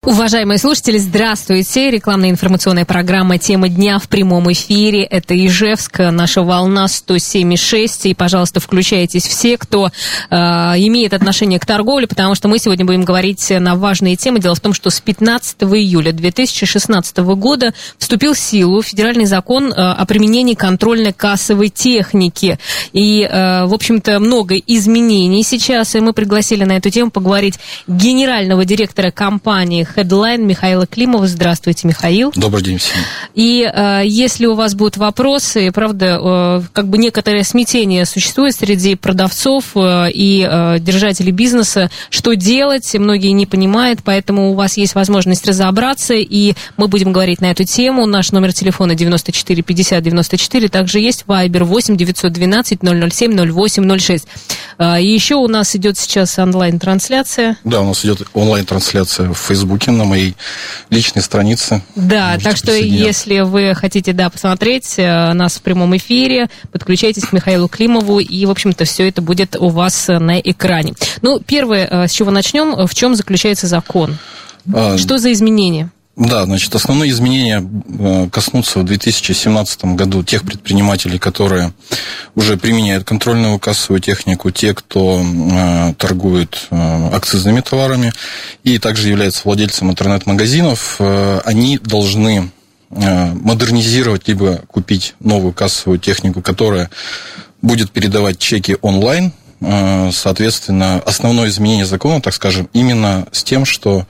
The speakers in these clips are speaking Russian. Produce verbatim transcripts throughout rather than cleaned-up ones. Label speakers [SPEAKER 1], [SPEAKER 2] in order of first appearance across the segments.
[SPEAKER 1] Уважаемые слушатели, здравствуйте. Рекламная информационная программа «Тема дня» в прямом эфире. Это Ижевск, наша волна сто семь и шесть. И, пожалуйста, включайтесь все, кто э, имеет отношение к торговле, потому что мы сегодня будем говорить на важные темы. Дело в том, что с пятнадцатого июля две тысячи шестнадцатого года вступил в силу федеральный закон э, о применении контрольно-кассовой техники. И, э, в общем-то, много изменений сейчас. И мы пригласили на эту тему поговорить генерального директора компании Headline Михаила Климова. Здравствуйте, Михаил.
[SPEAKER 2] Добрый день всем.
[SPEAKER 1] И э, если у вас будут вопросы, правда, э, как бы некоторое смятение существует среди продавцов э, и э, держателей бизнеса, что делать, многие не понимают, поэтому у вас есть возможность разобраться, и мы будем говорить на эту тему. Наш номер телефона девяносто четыре пятьдесят девяносто четыре, также есть Viber восемь девятьсот двенадцать ноль ноль семь ноль восемь ноль шесть. Э, и еще у нас идет сейчас онлайн-трансляция.
[SPEAKER 2] Да, у нас идет онлайн-трансляция в Фейсбуке на моей личной странице.
[SPEAKER 1] Да, так что если вы хотите, да, посмотреть нас в прямом эфире, подключайтесь к Михаилу Климову, и, в общем-то, все это будет у вас на экране. Ну, первое, с чего начнем, в чем заключается закон? А, что за изменения?
[SPEAKER 2] Да, значит, основные изменения коснутся в две тысячи семнадцатом году тех предпринимателей, которые уже применяют контрольную кассовую технику, те, кто э, торгует э, акцизными товарами и также является владельцем интернет-магазинов. Э, они должны э, модернизировать либо купить новую кассовую технику, которая будет передавать чеки онлайн. Э, соответственно, основное изменение закона, так скажем, именно с тем, что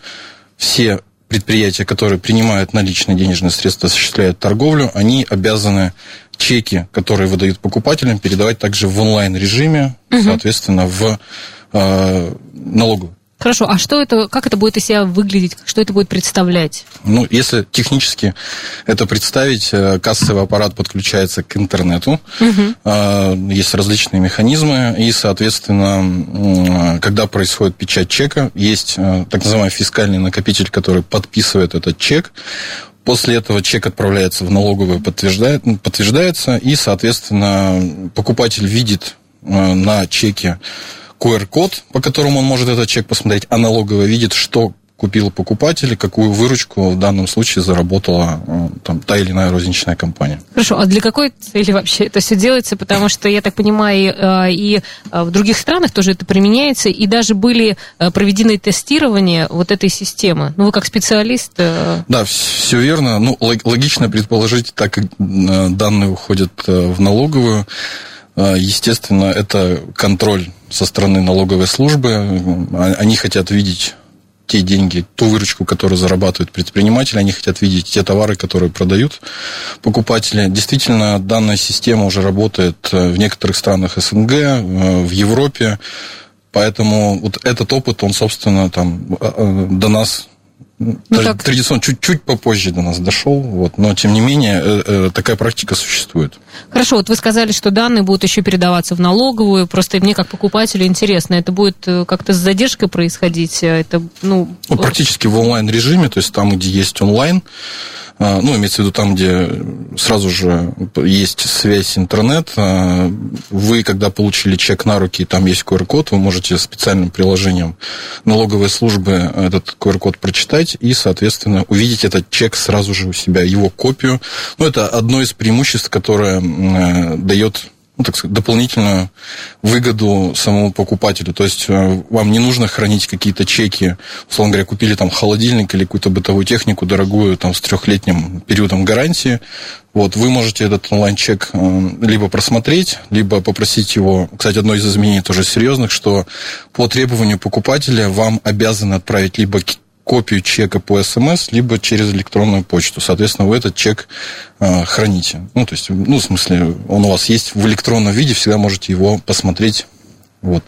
[SPEAKER 2] все предприятия, которые принимают наличные денежные средства, осуществляют торговлю, они обязаны чеки, которые выдают покупателям, передавать также в онлайн-режиме, угу. соответственно, в э, налоговую.
[SPEAKER 1] Хорошо, а что это, как это будет из себя выглядеть, что это будет представлять?
[SPEAKER 2] Ну, если технически это представить, кассовый аппарат подключается к интернету, угу. есть различные механизмы, и, соответственно, когда происходит печать чека, есть так называемый фискальный накопитель, который подписывает этот чек. После этого чек отправляется в налоговую, подтверждает, подтверждается, и, соответственно, покупатель видит на чеке ку эр код, по которому он может этот чек посмотреть, а налоговая видит, что купил покупатель, какую выручку в данном случае заработала там, та или иная розничная компания.
[SPEAKER 1] Хорошо, а для какой цели вообще это все делается? Потому что, я так понимаю, и в других странах тоже это применяется, и даже были проведены тестирования вот этой системы. Ну, вы как специалист...
[SPEAKER 2] Да, все верно. Ну, логично предположить, так как данные уходят в налоговую, естественно, это контроль со стороны налоговой службы. Они хотят видеть те деньги, ту выручку, которую зарабатывают предприниматели, они хотят видеть те товары, которые продают покупатели. Действительно, данная система уже работает в некоторых странах эс эн гэ, в Европе, поэтому вот этот опыт, он, собственно, там до нас... Ну, традиционно чуть-чуть попозже до нас дошел, вот, но тем не менее э, э, такая практика существует.
[SPEAKER 1] Хорошо, вот вы сказали, что данные будут еще передаваться в налоговую, просто мне как покупателю интересно, это будет как-то с задержкой происходить? Это, ну...
[SPEAKER 2] Ну, практически в онлайн-режиме, то есть там, где есть онлайн, ну, имеется в виду там, где сразу же есть связь интернет, вы, когда получили чек на руки, там есть ку эр код, вы можете специальным приложением налоговой службы этот ку эр код прочитать и, соответственно, увидеть этот чек сразу же у себя, его копию. Ну, это одно из преимуществ, которое дает... ну, так сказать, дополнительную выгоду самому покупателю. То есть вам не нужно хранить какие-то чеки. Условно говоря, купили там холодильник или какую-то бытовую технику дорогую там с трехлетним периодом гарантии. Вот, вы можете этот онлайн-чек либо просмотреть, либо попросить его... Кстати, одно из изменений тоже серьезных, что по требованию покупателя вам обязаны отправить либо копию чека по эс эм эс, либо через электронную почту. Соответственно, вы этот чек э, храните. Ну, то есть, ну, в смысле, он у вас есть в электронном виде, всегда можете его посмотреть. Вот.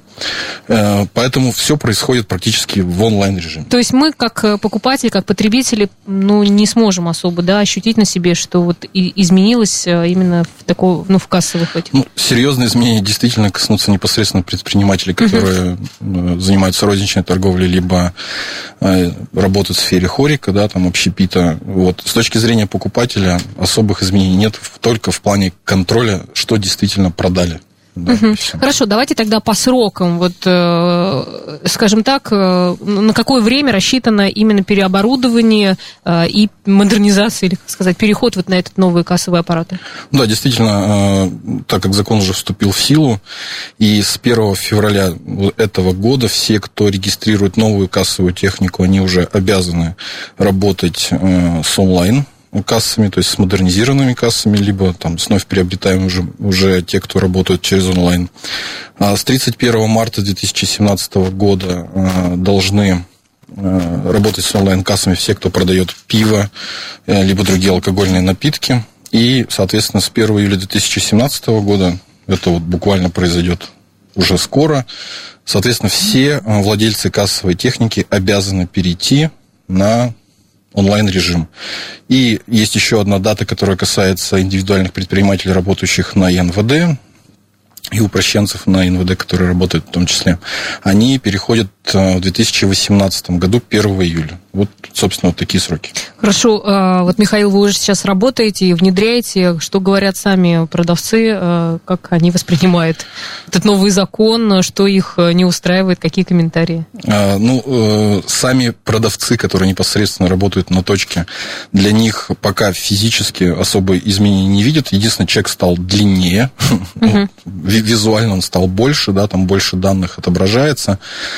[SPEAKER 2] Поэтому все происходит практически в онлайн-режиме.
[SPEAKER 1] То есть мы, как покупатели, как потребители, ну, не сможем особо, да, ощутить на себе, что вот и изменилось именно в такого, ну, в кассовых этих.
[SPEAKER 2] Ну, серьезные изменения действительно коснутся непосредственно предпринимателей, которые uh-huh. занимаются розничной торговлей, либо работают в сфере хорика, да, там, общепита. Вот. С точки зрения покупателя особых изменений нет, только в плане контроля, что действительно продали. Да,
[SPEAKER 1] угу. Хорошо, давайте тогда по срокам. Вот, э, скажем так, э, на какое время рассчитано именно переоборудование э, и модернизация, или, как сказать, переход вот на этот новые кассовые аппараты?
[SPEAKER 2] Да, действительно, э, так как закон уже вступил в силу, и с первого февраля этого года все, кто регистрирует новую кассовую технику, они уже обязаны работать э, с онлайн кассами, то есть с модернизированными кассами, либо там с вновь приобретаемыми уже, уже те, кто работают через онлайн. А с тридцать первого марта две тысячи семнадцатого года э, должны э, работать с онлайн-кассами все, кто продает пиво, э, либо другие алкогольные напитки. И, соответственно, с первого июля две тысячи семнадцатого года, это вот буквально произойдет уже скоро, соответственно, все владельцы кассовой техники обязаны перейти на онлайн-режим. И есть еще одна дата, которая касается индивидуальных предпринимателей, работающих на ЕНВД, и упрощенцев на ЕНВД, которые работают в том числе. Они переходят в две тысячи восемнадцатом году, первого июля. Вот, собственно, вот такие сроки.
[SPEAKER 1] Хорошо. Вот, Михаил, вы уже сейчас работаете и внедряете. Что говорят сами продавцы, как они воспринимают этот новый закон, что их не устраивает, какие комментарии?
[SPEAKER 2] А, ну, сами продавцы, которые непосредственно работают на точке, для них пока физически особо изменений не видят. Единственное, чек стал длиннее, uh-huh. визуально он стал больше, да, там больше данных отображается.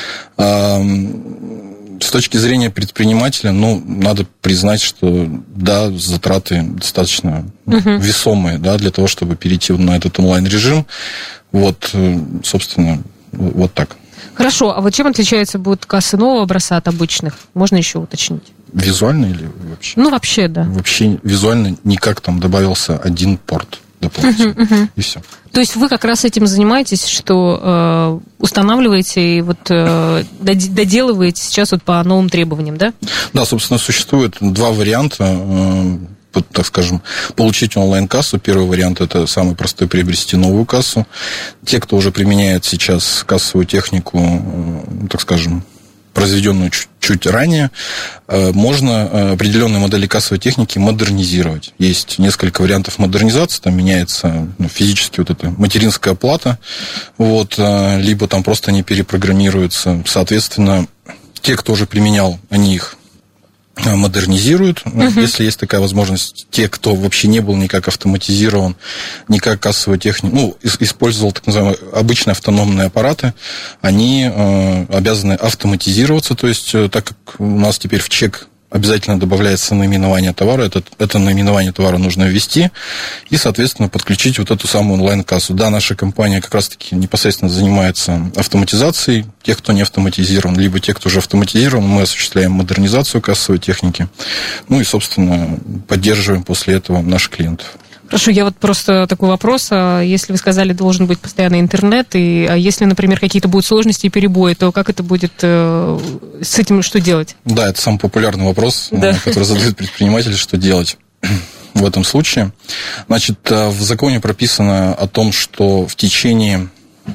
[SPEAKER 2] С точки зрения предпринимателя, ну, надо признать, что, да, затраты достаточно uh-huh. весомые, да, для того, чтобы перейти на этот онлайн-режим. Вот, собственно, вот так.
[SPEAKER 1] Хорошо, а вот чем отличается будет кассы нового образца от обычных? Можно еще уточнить?
[SPEAKER 2] Визуально или вообще?
[SPEAKER 1] Ну, вообще, да.
[SPEAKER 2] Вообще визуально никак, там добавился один порт дополнительно, uh-huh, uh-huh. и все.
[SPEAKER 1] То есть вы как раз этим занимаетесь, что э, устанавливаете и вот э, доделываете сейчас вот по новым требованиям, да? Да,
[SPEAKER 2] собственно, существует два варианта, э, так скажем, получить онлайн-кассу. Первый вариант – это самый простой – приобрести новую кассу. Те, кто уже применяет сейчас кассовую технику, э, так скажем, произведенную чуть, чуть ранее, можно определенные модели кассовой техники модернизировать. Есть несколько вариантов модернизации, там меняется ну, физически вот эта материнская плата, вот, либо там просто они перепрограммируются. Соответственно, те, кто уже применял, они их модернизируют, uh-huh. если есть такая возможность. Те, кто вообще не был никак автоматизирован, никак кассовую технику, ну, использовал так называемые обычные автономные аппараты, они э, обязаны автоматизироваться, то есть, э, так как у нас теперь в чек обязательно добавляется наименование товара, это, это наименование товара нужно ввести и, соответственно, подключить вот эту самую онлайн-кассу. Да, наша компания как раз-таки непосредственно занимается автоматизацией тех, кто не автоматизирован, либо те, кто уже автоматизирован, мы осуществляем модернизацию кассовой техники, ну и, собственно, поддерживаем после этого наших клиентов.
[SPEAKER 1] Хорошо, я вот просто такой вопрос. Если вы сказали, должен быть постоянный интернет, и а если, например, какие-то будут сложности и перебои, то как это будет, э, с этим что делать?
[SPEAKER 2] Да, это самый популярный вопрос,
[SPEAKER 1] да.
[SPEAKER 2] который задают предприниматели, что делать в этом случае. Значит, в законе прописано о том, что в течение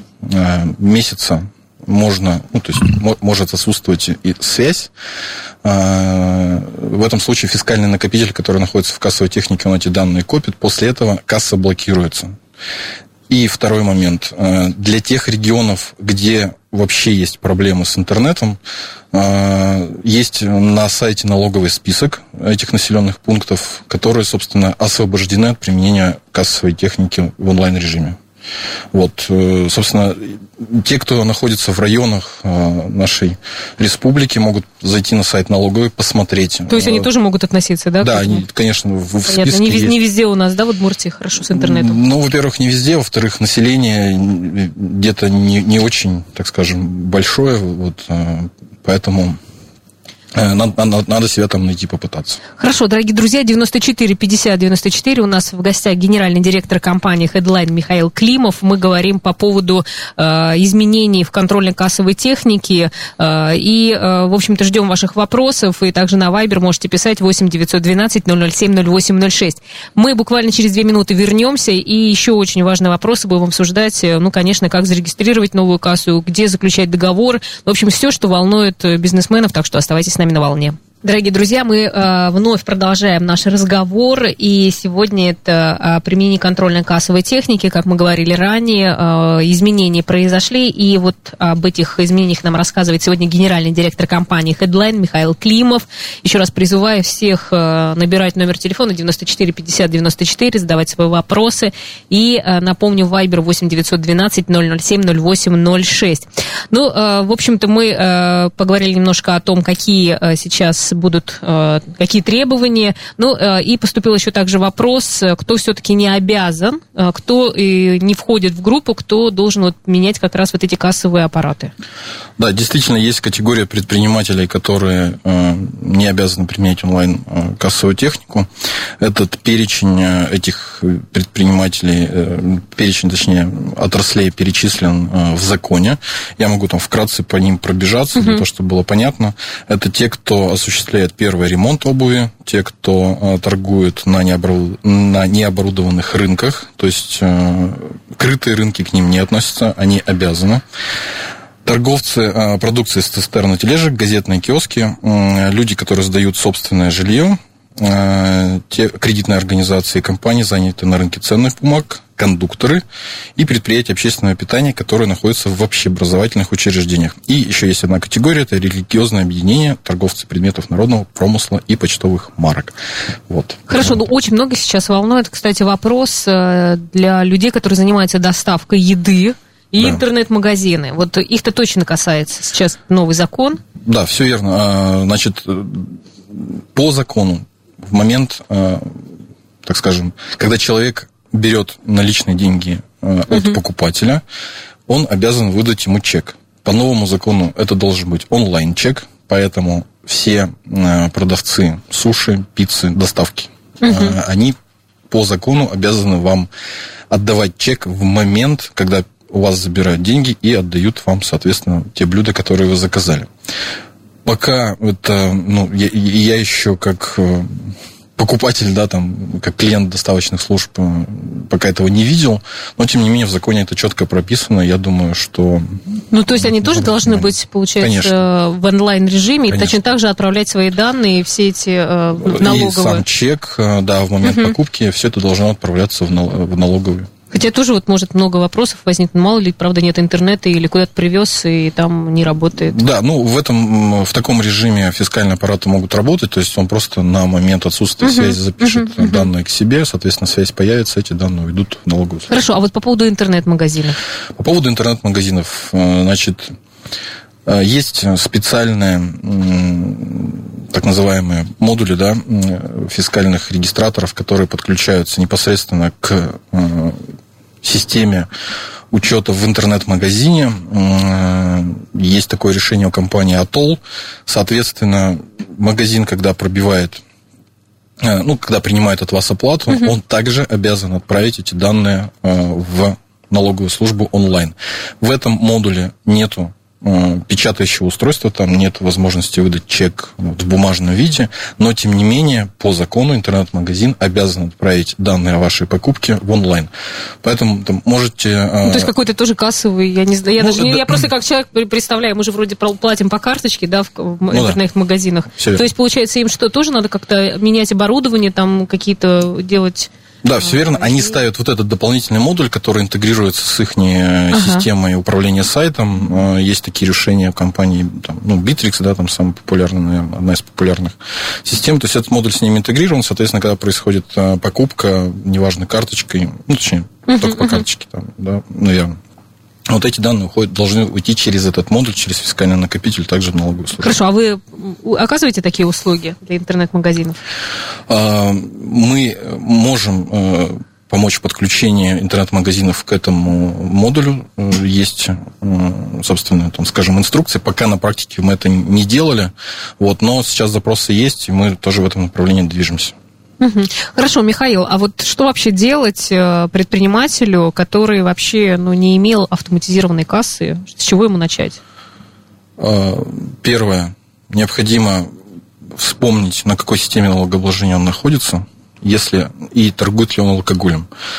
[SPEAKER 2] месяца можно, ну, то есть может отсутствовать и связь. В этом случае фискальный накопитель, который находится в кассовой технике, он эти данные копит. После этого касса блокируется. И второй момент. Для тех регионов, где вообще есть проблемы с интернетом, есть на сайте налоговый список этих населенных пунктов, которые, собственно, освобождены от применения кассовой техники в онлайн-режиме. Вот, собственно, те, кто находится в районах нашей республики, могут зайти на сайт налоговой, посмотреть.
[SPEAKER 1] То есть они тоже могут относиться, да?
[SPEAKER 2] Да, они, конечно, в, в списке
[SPEAKER 1] не,
[SPEAKER 2] есть.
[SPEAKER 1] Не везде у нас, да, вот в Удмуртии хорошо с интернетом?
[SPEAKER 2] Ну, во-первых, не везде, во-вторых, население где-то не, не очень, так скажем, большое, вот, поэтому... Надо, надо, надо себя там найти, попытаться.
[SPEAKER 1] Хорошо, дорогие друзья, девяносто четыре пятьдесят девяносто четыре. У нас в гостях генеральный директор компании Headline Михаил Климов. Мы говорим по поводу э, изменений в контрольно-кассовой технике. Э, и, э, в общем-то, ждем ваших вопросов. И также на Viber можете писать восемь девятьсот двенадцать ноль ноль семь ноль восемь ноль шесть. Мы буквально через две минуты вернемся. И еще очень важные вопросы будем обсуждать. Ну, конечно, как зарегистрировать новую кассу, где заключать договор. В общем, все, что волнует бизнесменов. Так что оставайтесь с нами на волне. Дорогие друзья, мы э, вновь продолжаем наш разговор, и сегодня это э, применение контрольно-кассовой техники, как мы говорили ранее, э, изменения произошли, и вот об этих изменениях нам рассказывает сегодня генеральный директор компании Headline Михаил Климов. Еще раз призываю всех э, набирать номер телефона девяносто четыре пятьдесят девяносто четыре, задавать свои вопросы, и э, напомню, Viber восемь девятьсот двенадцать ноль ноль семь ноль восемь ноль шесть. Ну, э, в общем-то, мы э, поговорили немножко о том, какие э, сейчас будут э, какие требования. Ну, э, и поступил еще также вопрос, кто все-таки не обязан, э, кто э, не входит в группу, кто должен вот менять как раз вот эти кассовые аппараты.
[SPEAKER 2] Да, действительно, есть категория предпринимателей, которые э, не обязаны применять онлайн э, кассовую технику. Этот перечень э, этих предпринимателей, э, перечень, точнее, отраслей перечислен э, в законе. Я могу там вкратце по ним пробежаться, uh-huh. для того, чтобы было понятно. Это те, кто осуществляет первый ремонт обуви, те, кто э, торгует на, необоруд... на необорудованных рынках, то есть э, крытые рынки к ним не относятся, они обязаны. Торговцы э, продукцией с цистерн и тележек, газетные киоски, э, люди, которые сдают собственное жилье, э, те кредитные организации и компании, занятые на рынке ценных бумаг, кондукторы и предприятия общественного питания, которые находятся в общеобразовательных учреждениях. И еще есть одна категория, это религиозное объединение, торговцы предметов народного промысла и почтовых марок. Вот.
[SPEAKER 1] Хорошо, ну очень много сейчас волнует, кстати, вопрос для людей, которые занимаются доставкой еды и да. интернет-магазины. Вот их-то точно касается сейчас новый закон. Да,
[SPEAKER 2] все верно. Значит, по закону в момент, так скажем, когда человек берет наличные деньги э, от uh-huh. покупателя, он обязан выдать ему чек. По новому закону это должен быть онлайн-чек, поэтому все э, продавцы суши, пиццы, доставки, uh-huh. э, они по закону обязаны вам отдавать чек в момент, когда у вас забирают деньги и отдают вам, соответственно, те блюда, которые вы заказали. Пока это, ну, я, я еще как... Э, покупатель, да, там, как клиент доставочных служб, пока этого не видел, но, тем не менее, в законе это четко прописано, я думаю, что...
[SPEAKER 1] Ну, то есть они тоже должны быть, получается, Конечно. в онлайн-режиме, и точно так же отправлять свои данные, все эти э, налоговые...
[SPEAKER 2] И сам чек, да, в момент uh-huh. покупки, все это должно отправляться в налоговую.
[SPEAKER 1] Хотя тоже вот может много вопросов возникнуть, мало ли, правда, нет интернета или куда-то привез и там не работает.
[SPEAKER 2] Да, ну в этом, в таком режиме фискальные аппараты могут работать, то есть он просто на момент отсутствия uh-huh. связи запишет uh-huh. данные к себе, соответственно, связь появится, эти данные уйдут в налоговую службу.
[SPEAKER 1] Хорошо, а вот по поводу интернет-магазинов?
[SPEAKER 2] По поводу интернет-магазинов, значит, есть специальные так называемые модули, да, фискальных регистраторов, которые подключаются непосредственно к системе учета в интернет-магазине. Есть такое решение у компании Атолл. Соответственно, магазин, когда пробивает, ну, когда принимает от вас оплату, uh-huh. он также обязан отправить эти данные в налоговую службу онлайн. В этом модуле нету печатающего устройства, там нет возможности выдать чек в бумажном виде, но, тем не менее, по закону интернет-магазин обязан отправить данные о вашей покупке в онлайн. Поэтому там, можете...
[SPEAKER 1] Ну, то есть какой-то тоже кассовый, я не знаю, я, ну, даже, да, я просто как человек представляю, мы же вроде платим по карточке, да, в, в ну, интернет-магазинах. Да. То есть, получается, им что, тоже надо как-то менять оборудование, там какие-то делать...
[SPEAKER 2] Да, все верно. Они ставят вот этот дополнительный модуль, который интегрируется с их ага. системой управления сайтом. Есть такие решения в компании, там, ну, Bittrex, да, там самая популярная, наверное, одна из популярных систем. То есть этот модуль с ними интегрирован. Соответственно, когда происходит покупка, неважно, карточкой, ну, точнее, uh-huh, только uh-huh. по карточке, там, да, наверное. Вот эти данные уходят, должны уйти через этот модуль, через фискальный накопитель, также в налоговую службу.
[SPEAKER 1] Хорошо, а вы оказываете такие услуги для интернет-магазинов?
[SPEAKER 2] Мы можем помочь в подключении интернет-магазинов к этому модулю. Есть, собственно, там, скажем, инструкции. Пока на практике мы это не делали, вот, но сейчас запросы есть, и мы тоже в этом направлении движемся.
[SPEAKER 1] Угу. Хорошо, Михаил, а вот что вообще делать предпринимателю, который вообще, ну, не имел автоматизированной кассы? С чего ему начать?
[SPEAKER 2] Первое. Необходимо вспомнить, на какой системе налогообложения он находится, если и торгует ли он алкоголем.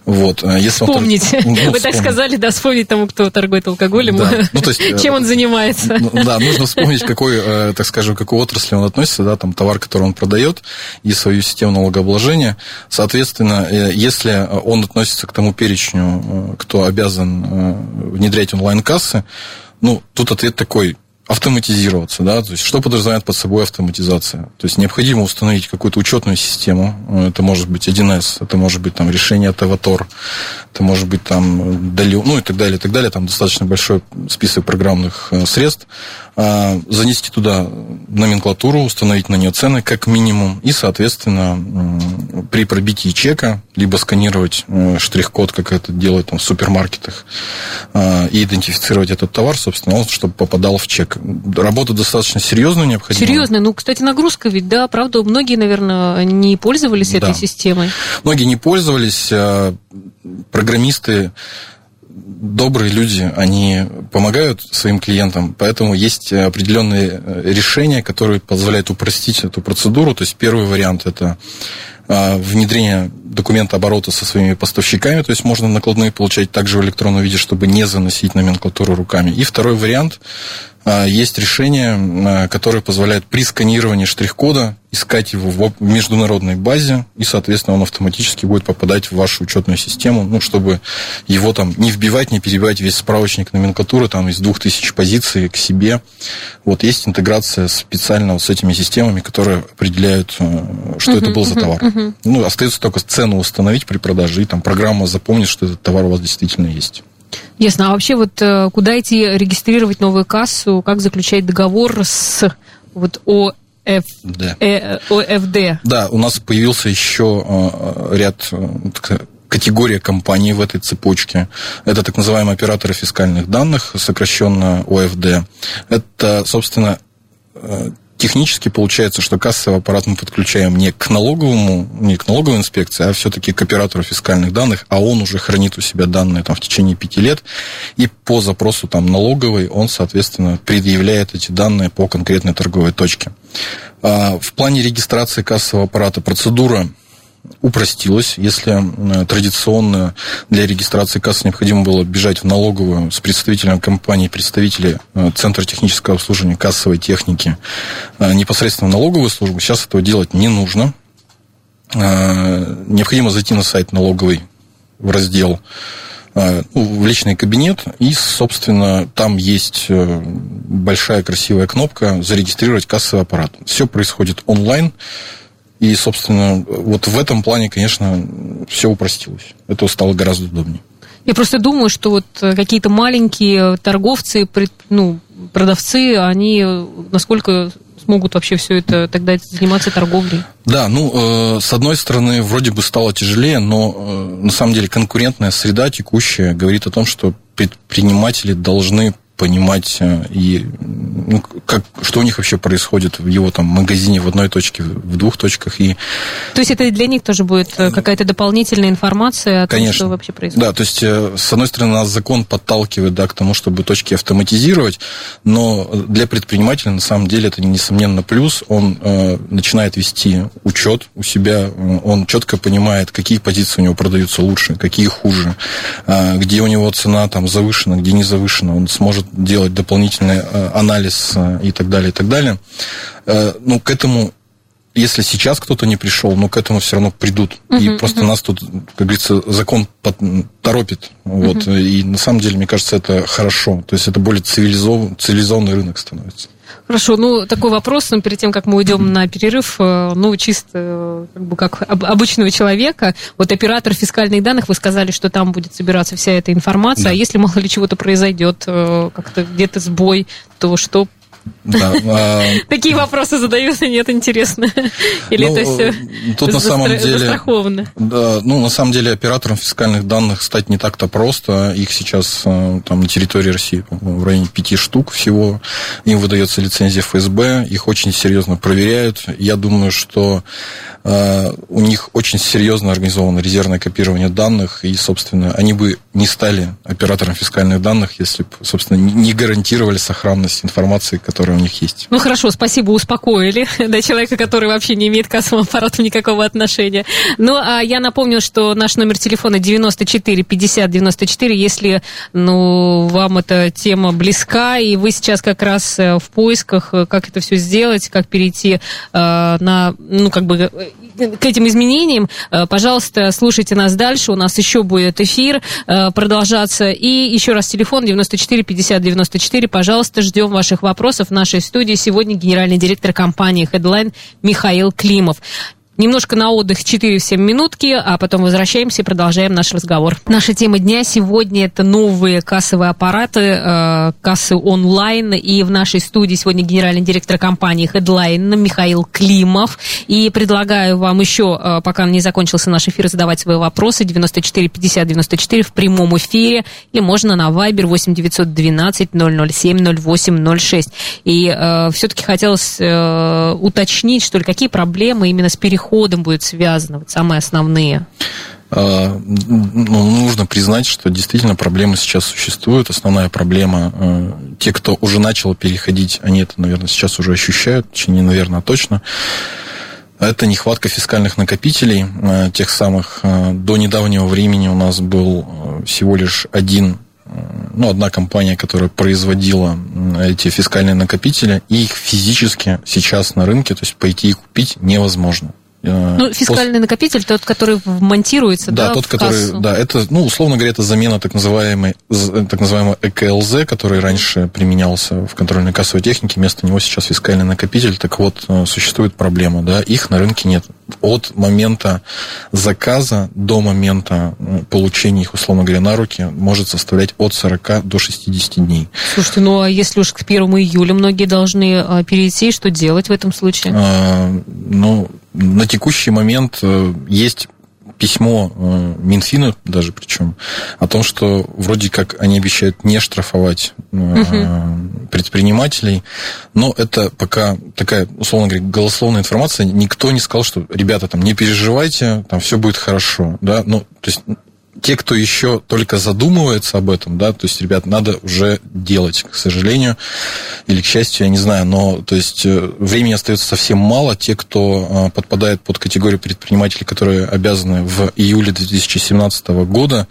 [SPEAKER 2] Вот, если
[SPEAKER 1] вспомнить. Он, ну, Вы вспомнить. Так сказали, да, вспомнить тому, кто торгует алкоголем, да. ну, то есть, чем он занимается.
[SPEAKER 2] Да, нужно вспомнить, какой, так скажем, к какой отрасли он относится, да, там товар, который он продает, и свою систему налогообложения. Соответственно, если он относится к тому перечню, кто обязан внедрять онлайн-кассы, ну, тут ответ такой: автоматизироваться, да, то есть что подразумевает под собой автоматизация? То есть необходимо установить какую-то учетную систему, это может быть один эс, это может быть там решение от Эватор, это может быть там Дали, ну и так далее, и так далее, там достаточно большой список программных средств, занести туда номенклатуру, установить на нее цены как минимум, и, соответственно, при пробитии чека либо сканировать штрих-код, как это делают там в супермаркетах, и идентифицировать этот товар, собственно, он, чтобы попадал в чек. Работа достаточно серьезная, необходима.
[SPEAKER 1] Серьезная, ну, кстати, нагрузка ведь, да, правда, многие, наверное, не пользовались да. этой системой.
[SPEAKER 2] Многие не пользовались, программисты, добрые люди, они помогают своим клиентам, поэтому есть определенные решения, которые позволяют упростить эту процедуру. То есть первый вариант – это внедрение документа оборота со своими поставщиками, то есть можно накладные получать также в электронном виде, чтобы не заносить номенклатуру руками. И второй вариант – есть решение, которое позволяет при сканировании штрих-кода искать его в международной базе, и, соответственно, он автоматически будет попадать в вашу учетную систему, ну, чтобы его там не вбивать, не перебивать весь справочник номенклатуры там из двух тысяч позиций к себе. Вот есть интеграция специально вот с этими системами, которые определяют, что uh-huh, это был за товар. Uh-huh, uh-huh. Ну, остается только цену установить при продаже, и там программа запомнит, что этот товар у вас действительно есть.
[SPEAKER 1] Ясно. А вообще вот куда идти регистрировать новую кассу, как заключать договор с вот О Эф Дэ?
[SPEAKER 2] Да, у нас появился еще ряд категорий компаний в этой цепочке. Это так называемые операторы фискальных данных, сокращенно О Эф Дэ. Это, собственно, технически получается, что кассовый аппарат мы подключаем не к налоговому, не к налоговой инспекции, а все-таки к оператору фискальных данных, а он уже хранит у себя данные там в течение пяти лет, и по запросу там налоговой он, соответственно, предъявляет эти данные по конкретной торговой точке. В плане регистрации кассового аппарата процедура упростилась. Если традиционно для регистрации кассы необходимо было бежать в налоговую с представителем компании, представителей Центра технического обслуживания кассовой техники непосредственно в налоговую службу, сейчас этого делать не нужно. Необходимо зайти на сайт налоговой в раздел, ну, в личный кабинет, и, собственно, там есть большая красивая кнопка «Зарегистрировать кассовый аппарат». Все происходит онлайн. И, собственно, вот в этом плане, конечно, все упростилось. Это стало гораздо удобнее.
[SPEAKER 1] Я просто думаю, что вот какие-то маленькие торговцы, ну, продавцы, они насколько смогут вообще все это тогда заниматься торговлей?
[SPEAKER 2] Да, ну, э, с одной стороны, вроде бы стало тяжелее, но э, на самом деле конкурентная среда текущая говорит о том, что предприниматели должны понимать, и, ну, как, что у них вообще происходит в его там магазине в одной точке, в двух точках. И...
[SPEAKER 1] То есть это для них тоже будет какая-то дополнительная информация о том, Конечно. Что вообще происходит?
[SPEAKER 2] Да, то есть, с одной стороны, нас закон подталкивает, да, к тому, чтобы точки автоматизировать, но для предпринимателя, на самом деле, это, несомненно, плюс. Он э, начинает вести учет у себя, он четко понимает, какие позиции у него продаются лучше, какие хуже, э, где у него цена там завышена, где не завышена. Он сможет делать дополнительный анализ и так далее, и так далее. Ну, к этому, если сейчас кто-то не пришел, но к этому все равно придут. Uh-huh, и просто uh-huh. нас тут, как говорится, закон торопит. Вот. Uh-huh. И на самом деле, мне кажется, это хорошо. То есть это более цивилизованный, цивилизованный рынок становится.
[SPEAKER 1] Хорошо, ну, такой вопрос, но перед тем, как мы уйдем на перерыв, ну, чисто как бы как обычного человека, вот оператор фискальных данных, вы сказали, что там будет собираться вся эта информация, да. А если мало ли чего-то произойдет, как-то где-то сбой, то что?
[SPEAKER 2] Да, а...
[SPEAKER 1] Такие вопросы задаются, нет, интересно. Или ну, это все
[SPEAKER 2] тут на самом деле,
[SPEAKER 1] застраховано?
[SPEAKER 2] Да, ну, на самом деле, оператором фискальных данных стать не так-то просто. Их сейчас там на территории России в районе пяти штук всего. Им выдается лицензия эф эс бэ, их очень серьезно проверяют. Я думаю, что э, у них очень серьезно организовано резервное копирование данных, и, собственно, они бы не стали оператором фискальных данных, если бы, собственно, не гарантировали сохранность информации, которые у них есть.
[SPEAKER 1] Ну хорошо, спасибо, успокоили. До человека, который вообще не имеет к кассовому аппарату никакого отношения. Ну, а я напомню, что наш номер телефона девяносто четыре пятьдесят девяносто четыре. Если, ну, вам эта тема близка, и вы сейчас как раз в поисках, как это все сделать, как перейти э, на, ну, как бы, к этим изменениям, э, пожалуйста, слушайте нас дальше. У нас еще будет эфир э, продолжаться. И еще раз телефон девяносто четыре пятьдесят девяносто четыре. Пожалуйста, ждем ваших вопросов. В нашей студии сегодня генеральный директор компании Headline Михаил Климов. Немножко на отдых, четыре-семь минутки, а потом возвращаемся и продолжаем наш разговор. Наша тема дня сегодня – это новые кассовые аппараты, э, кассы онлайн. И в нашей студии сегодня генеральный директор компании Headline Михаил Климов. И предлагаю вам еще, э, пока не закончился наш эфир, задавать свои вопросы. девяносто четыре пятьдесят девяносто четыре в прямом эфире. Или можно на Viber восемь девятьсот двенадцать ноль ноль семь ноль восемь ноль шесть. И э, все-таки хотелось э, уточнить, что ли, какие проблемы именно с переходом ходом будет связано, вот самые основные?
[SPEAKER 2] Ну, нужно признать, что действительно проблемы сейчас существуют. Основная проблема, те, кто уже начал переходить, они это, наверное, сейчас уже ощущают, не, наверное, а точно. Это нехватка фискальных накопителей, тех самых. До недавнего времени у нас был всего лишь один Ну, одна компания, которая производила эти фискальные накопители, и их физически сейчас на рынке, то есть пойти и купить невозможно.
[SPEAKER 1] Ну, фискальный Пос... накопитель, тот, который монтируется, да,
[SPEAKER 2] да тот,
[SPEAKER 1] в
[SPEAKER 2] который,
[SPEAKER 1] кассу.
[SPEAKER 2] Да, это, ну, условно говоря, это замена так называемой, так называемого э ка эл зэ, который раньше применялся в контрольной кассовой технике, вместо него сейчас фискальный накопитель. Так вот, существует проблема, да, их на рынке нет. От момента заказа до момента получения их, условно говоря, на руки может составлять от сорока до шестидесяти дней.
[SPEAKER 1] Слушайте, ну а если уж к первому июля многие должны а, перейти, что делать в этом случае?
[SPEAKER 2] А, ну, на текущий момент есть письмо Минфина даже причем о том, что вроде как они обещают не штрафовать uh-huh. предпринимателей, но это пока такая, условно говоря, голословная информация. Никто не сказал, что, ребята, там, не переживайте, там все будет хорошо, да, ну, то есть те, кто еще только задумывается об этом, да, то есть, ребят, надо уже делать, к сожалению, или к счастью, я не знаю, но, то есть, времени остается совсем мало. Те, кто подпадает под категорию предпринимателей, которые обязаны в июле две тысячи семнадцатого года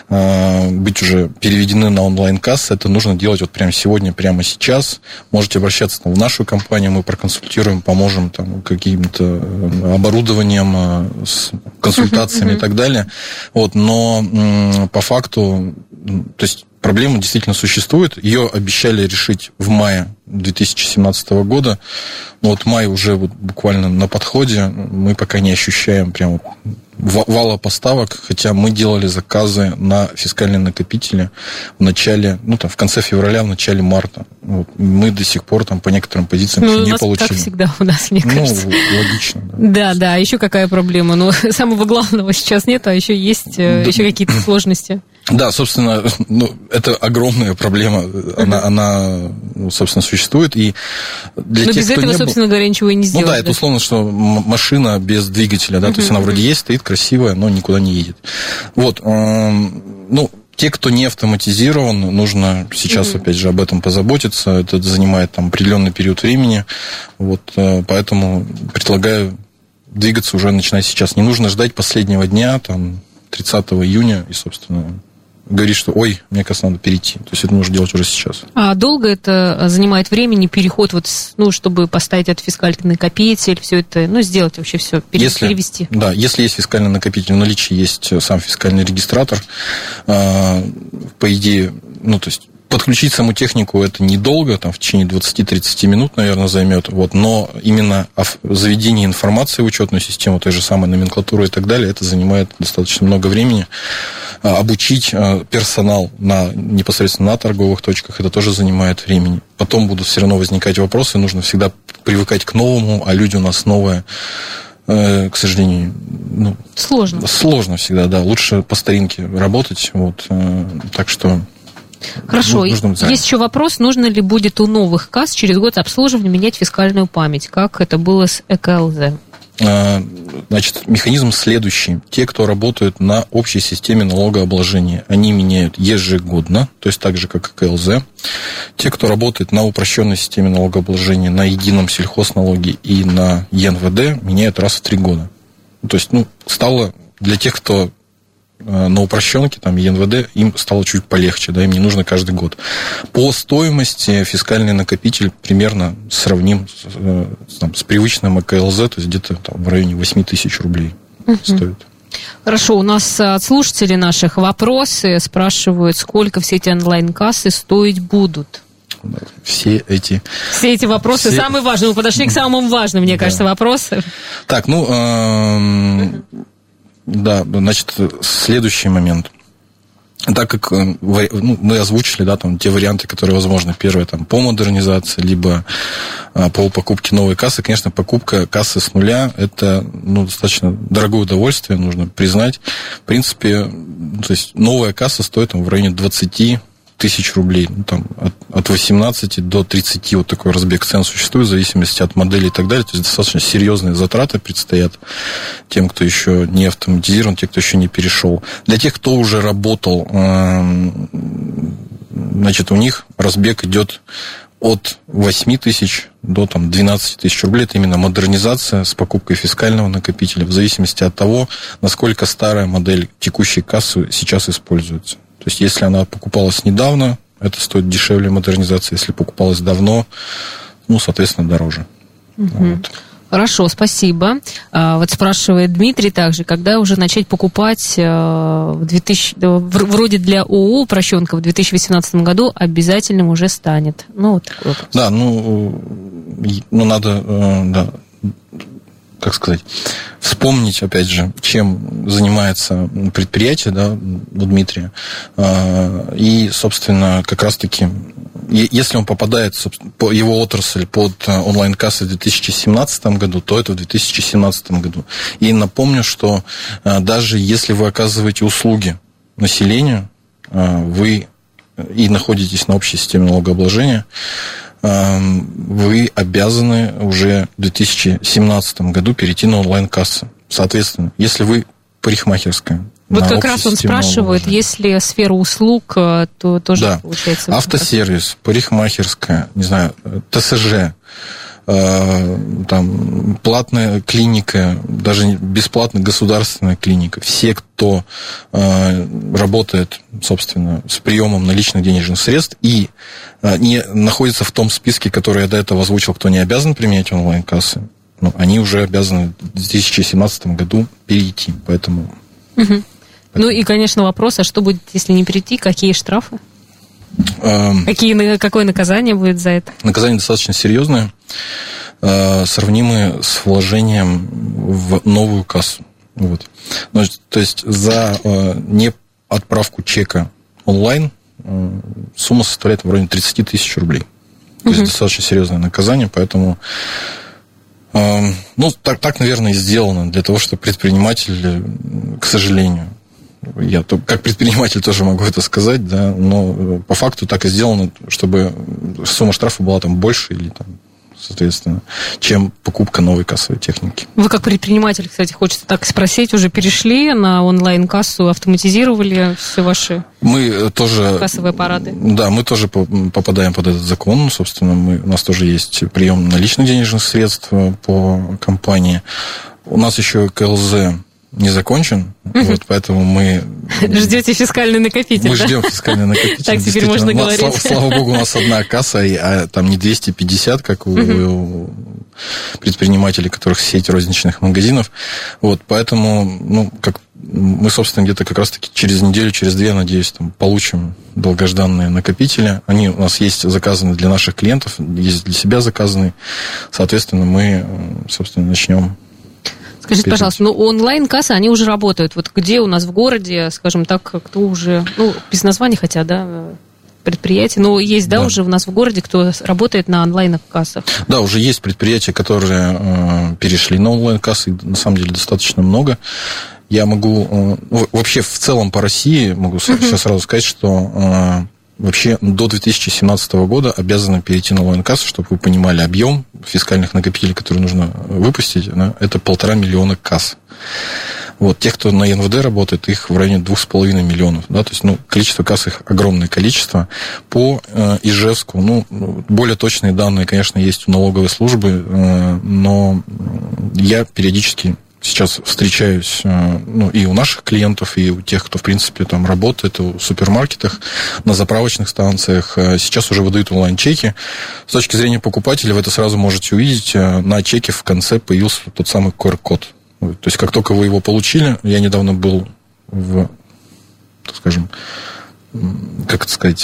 [SPEAKER 2] быть уже переведены на онлайн-кассы, это нужно делать вот прямо сегодня, прямо сейчас. Можете обращаться там, в нашу компанию, мы проконсультируем, поможем там каким-то оборудованием, с консультациями и так далее. Вот, но по факту, то есть проблема действительно существует. Ее обещали решить в мае две тысячи семнадцатого года. Но вот май уже вот буквально на подходе. Мы пока не ощущаем прям вала поставок, хотя мы делали заказы на фискальные накопители в начале, ну там в конце февраля, в начале марта. Вот. Мы до сих пор там по некоторым позициям
[SPEAKER 1] ну,
[SPEAKER 2] не
[SPEAKER 1] нас,
[SPEAKER 2] получили.
[SPEAKER 1] Как всегда у нас, мне кажется.
[SPEAKER 2] Ну, логично. Да,
[SPEAKER 1] да, да. Еще какая проблема? Ну, самого главного сейчас нет, а еще есть да. еще какие-то сложности.
[SPEAKER 2] Да, собственно, ну, это огромная проблема, она, uh-huh. она ну, собственно, существует. И для
[SPEAKER 1] Но
[SPEAKER 2] тех,
[SPEAKER 1] без
[SPEAKER 2] кто
[SPEAKER 1] этого,
[SPEAKER 2] не
[SPEAKER 1] собственно
[SPEAKER 2] был...
[SPEAKER 1] говоря, ничего и не сделать.
[SPEAKER 2] Ну да,
[SPEAKER 1] да,
[SPEAKER 2] это условно, что машина без двигателя, да, uh-huh. то есть она вроде есть, стоит красивая, но никуда не едет. Вот, ну, те, кто не автоматизирован, нужно сейчас, uh-huh. опять же, об этом позаботиться. Это занимает там определенный период времени. Вот, поэтому предлагаю двигаться уже начинать сейчас. Не нужно ждать последнего дня, там, тридцатого июня, и, собственно, говорит, что ой, мне кажется, надо перейти. То есть это нужно делать уже сейчас. А
[SPEAKER 1] долго это занимает времени, переход, вот, ну, чтобы поставить этот фискальный накопитель, все это, ну, сделать вообще все, пере-
[SPEAKER 2] если,
[SPEAKER 1] перевести? Да,
[SPEAKER 2] если есть фискальный накопитель, в наличии есть сам фискальный регистратор, э, по идее, ну, то есть подключить саму технику это недолго, там, в течение двадцать-тридцать минут, наверное, займет, вот, но именно заведение информации в учетную систему, той же самой номенклатуры и так далее, это занимает достаточно много времени. Обучить персонал на, непосредственно на торговых точках, это тоже занимает времени. Потом будут все равно возникать вопросы, нужно всегда привыкать к новому, а люди у нас новые. К сожалению, ну,
[SPEAKER 1] сложно.
[SPEAKER 2] Сложно всегда, да. Лучше по старинке работать, вот, так что...
[SPEAKER 1] Хорошо, есть еще вопрос, нужно ли будет у новых касс через год обслуживания менять фискальную память, как это было с э ка эл зэ?
[SPEAKER 2] Значит, механизм следующий. Те, кто работают на общей системе налогообложения, они меняют ежегодно, то есть так же, как и ка эл зэ. Те, кто работает на упрощенной системе налогообложения, на едином сельхозналоге и на е эн вэ дэ, меняют раз в три года. То есть, ну, стало для тех, кто на упрощенке, там, е эн вэ дэ, им стало чуть полегче, да, им не нужно каждый год. По стоимости фискальный накопитель примерно сравним с, там, с привычным ка эл зэ, то есть где-то там, в районе восемь тысяч рублей угу. стоит.
[SPEAKER 1] Хорошо, у нас от слушателей наших вопросы спрашивают, сколько все эти онлайн-кассы стоить будут?
[SPEAKER 2] Все эти...
[SPEAKER 1] Все эти вопросы все... самые важные. Мы подошли к самым важным, мне да. кажется, вопросам.
[SPEAKER 2] Так, ну... Э- Да, значит, следующий момент. Так как ну, мы озвучили, да, там, те варианты, которые возможны. Первое, там, по модернизации, либо а, по покупке новой кассы. Конечно, покупка кассы с нуля – это ну, достаточно дорогое удовольствие, нужно признать. В принципе, то есть новая касса стоит там, в районе двадцать тысяч рублей. Ну, там, от, от восемнадцати до тридцати вот такой разбег цен существует, в зависимости от модели и так далее. То есть достаточно серьезные затраты предстоят тем, кто еще не автоматизирован, те, кто еще не перешел. Для тех, кто уже работал, э, значит, у них разбег идет от восьми тысяч до там, двенадцати тысяч рублей. Это именно модернизация с покупкой фискального накопителя, в зависимости от того, насколько старая модель текущей кассы сейчас используется. То есть, если она покупалась недавно, это стоит дешевле модернизации. Если покупалась давно, ну, соответственно, дороже.
[SPEAKER 1] Угу. Вот. Хорошо, спасибо. А, вот спрашивает Дмитрий также, когда уже начать покупать а, в две тысячи, вроде для ООО упрощенка в две тысячи восемнадцатом году обязательным уже станет. Ну, вот такой вопрос. Да,
[SPEAKER 2] ну, ну надо, да, как сказать, вспомнить, опять же, чем занимается предприятие, да, у Дмитрия. И, собственно, как раз-таки, если он попадает, по его отрасль под онлайн-кассы в две тысячи семнадцатом году, то это в две тысячи семнадцатом году. И напомню, что даже если вы оказываете услуги населению, вы и находитесь на общей системе налогообложения, вы обязаны уже в две тысячи семнадцатом году перейти на онлайн-кассы. Соответственно, если вы парикмахерская...
[SPEAKER 1] Вот как раз он спрашивает, если сфера услуг, то тоже
[SPEAKER 2] да.
[SPEAKER 1] получается...
[SPEAKER 2] Автосервис, парикмахерская, не знаю, тэ эс жэ, там, платная клиника, даже бесплатная государственная клиника. Все, кто э, работает, собственно, с приемом наличных денежных средств и э, не находится в том списке, который я до этого озвучил, кто не обязан применять онлайн-кассы, ну, они уже обязаны в две тысячи семнадцатом году перейти. Поэтому...
[SPEAKER 1] Угу. Поэтому... Ну и, конечно, вопрос, а что будет, если не перейти, какие штрафы? Какие, какое наказание будет за это?
[SPEAKER 2] Наказание достаточно серьезное, сравнимое с вложением в новую кассу. Вот. Значит, то есть за не отправку чека онлайн сумма составляет в районе тридцать тысяч рублей. То есть угу. достаточно серьезное наказание, поэтому ну, так, так, наверное, и сделано для того, чтобы предприниматель, к сожалению, я как предприниматель тоже могу это сказать, да, но по факту так и сделано, чтобы сумма штрафа была там больше или там, соответственно, чем покупка новой кассовой техники.
[SPEAKER 1] Вы как предприниматель, кстати, хочется так спросить, уже перешли на онлайн-кассу, автоматизировали все ваши
[SPEAKER 2] мы тоже,
[SPEAKER 1] кассовые аппараты?
[SPEAKER 2] Да, мы тоже попадаем под этот закон, собственно, мы, у нас тоже есть прием наличных денежных средств по компании. У нас еще ка эл зэ не закончен, угу. вот, поэтому мы...
[SPEAKER 1] Ждете фискальный накопитель,
[SPEAKER 2] Мы
[SPEAKER 1] да?
[SPEAKER 2] ждем фискальный накопитель.
[SPEAKER 1] Так теперь можно говорить.
[SPEAKER 2] Слава, слава богу, у нас одна касса, а там не двести пятьдесят, как у, угу. у предпринимателей, у которых сеть розничных магазинов. Вот, поэтому, ну, как мы, собственно, где-то как раз-таки через неделю, через две, надеюсь, там, получим долгожданные накопители. Они у нас есть заказаны для наших клиентов, есть для себя заказаны. Соответственно, мы, собственно, начнем...
[SPEAKER 1] Скажите, пожалуйста, ну онлайн-кассы, они уже работают. Вот где у нас в городе, скажем так, кто уже, ну, без названий хотя, да, предприятия, но есть, да, да, уже у нас в городе, кто работает на онлайн-кассах? Да,
[SPEAKER 2] уже есть предприятия, которые э, перешли на онлайн-кассы, на самом деле достаточно много. Я могу, э, вообще в целом по России, могу uh-huh. сейчас сразу сказать, что... Э, Вообще до две тысячи семнадцатого года обязаны перейти на онлайн-кассу, чтобы вы понимали объем фискальных накопителей, которые нужно выпустить. Да, это полтора миллиона касс. Вот, тех, кто на эн вэ дэ работает, их в районе двух с половиной миллионов. Да, то есть, ну, количество касс их огромное количество. По э, Ижевску, ну, более точные данные, конечно, есть у налоговой службы, э, но я периодически сейчас встречаюсь, ну, и у наших клиентов, и у тех, кто, в принципе, там работает в супермаркетах, на заправочных станциях. Сейчас уже выдают онлайн-чеки. С точки зрения покупателя вы это сразу можете увидеть. На чеке в конце появился тот самый ку ар код. То есть, как только вы его получили, я недавно был в, так скажем, как это сказать...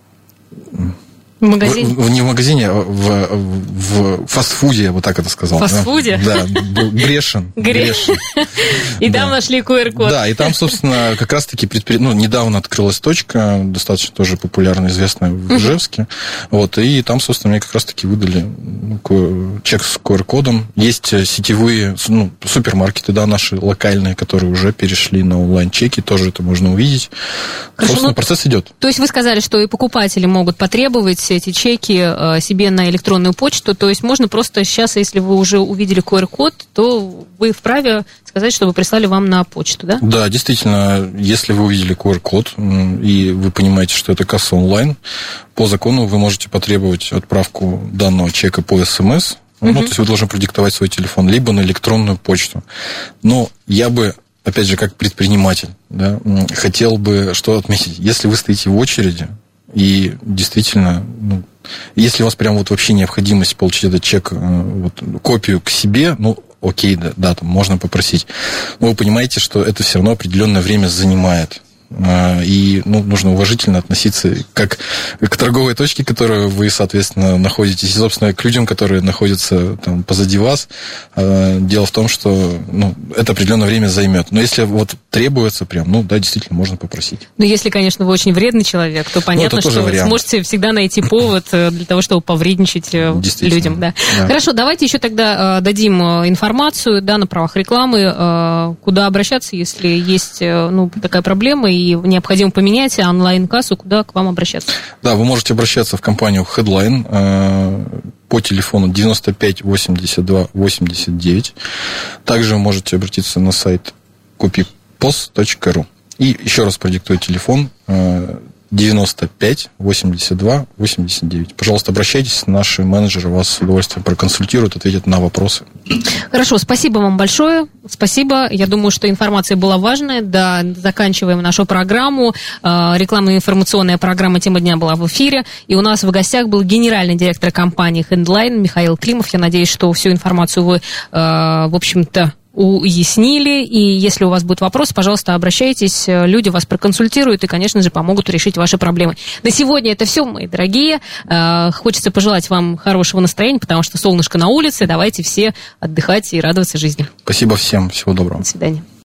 [SPEAKER 1] В магазине?
[SPEAKER 2] В, в, не в магазине, а в, в, в фастфуде, я бы так это сказал.
[SPEAKER 1] В фастфуде?
[SPEAKER 2] Да, был Грешин.
[SPEAKER 1] Грешин. И там нашли ку ар код.
[SPEAKER 2] Да, и там, собственно, как раз-таки предпри... ну, недавно открылась точка, достаточно тоже популярная, известная в Ижевске. Вот, и там, собственно, мне как раз-таки выдали ну, чек с ку ар кодом. Есть сетевые ну, супермаркеты, да, наши локальные, которые уже перешли на онлайн-чеки, тоже это можно увидеть.
[SPEAKER 1] Хорошо,
[SPEAKER 2] собственно,
[SPEAKER 1] ну,
[SPEAKER 2] процесс идет.
[SPEAKER 1] То есть вы сказали, что и покупатели могут потребовать эти чеки себе на электронную почту, то есть можно просто сейчас, если вы уже увидели ку ар код, то вы вправе сказать, чтобы прислали вам на почту, да? Да,
[SPEAKER 2] действительно, если вы увидели ку ар код и вы понимаете, что это касса онлайн, по закону вы можете потребовать отправку данного чека по эс эм эс, uh-huh. ну, то есть вы должны продиктовать свой телефон, либо на электронную почту. Но я бы, опять же, как предприниматель, да, хотел бы что отметить. Если вы стоите в очереди, и действительно, ну, если у вас прям вот вообще необходимость получить этот чек, вот, копию к себе, ну, окей, да, да, там можно попросить. Но вы понимаете, что это все равно определенное время занимает. И ну, нужно уважительно относиться как к торговой точке, в которой вы, соответственно, находитесь, и, собственно, к людям, которые находятся там позади вас. Дело в том, что ну, это определенное время займет. Но если вот требуется прям, ну да, действительно, можно попросить.
[SPEAKER 1] Ну, если, конечно, вы очень вредный человек, то понятно, ну, что вы сможете всегда найти повод для того, чтобы повредничать людям. Да. Да. Хорошо, давайте еще тогда дадим информацию да, на правах рекламы, куда обращаться, если есть ну, такая проблема, и необходимо поменять онлайн-кассу, куда к вам обращаться? Да, вы можете обращаться в компанию Headline э, по телефону девяносто пять восемьдесят два восемьдесят девять. Также вы можете обратиться на сайт купипос точка ру. И еще раз продиктую телефон э, девяносто пять восемьдесят два восемьдесят девять. Пожалуйста, обращайтесь, наши менеджеры вас с удовольствием проконсультируют, ответят на вопросы. Хорошо, спасибо вам большое. Спасибо. Я думаю, что информация была важная. Да, заканчиваем нашу программу. Рекламная информационная программа «Тема дня» была в эфире. И у нас в гостях был генеральный директор компании Handline Михаил Климов. Я надеюсь, что всю информацию вы, в общем-то, уяснили, и если у вас будут вопросы, пожалуйста, обращайтесь, люди вас проконсультируют и, конечно же, помогут решить ваши проблемы. На сегодня это все, мои дорогие. Хочется пожелать вам хорошего настроения, потому что солнышко на улице, давайте все отдыхать и радоваться жизни. Спасибо всем, всего доброго. До свидания.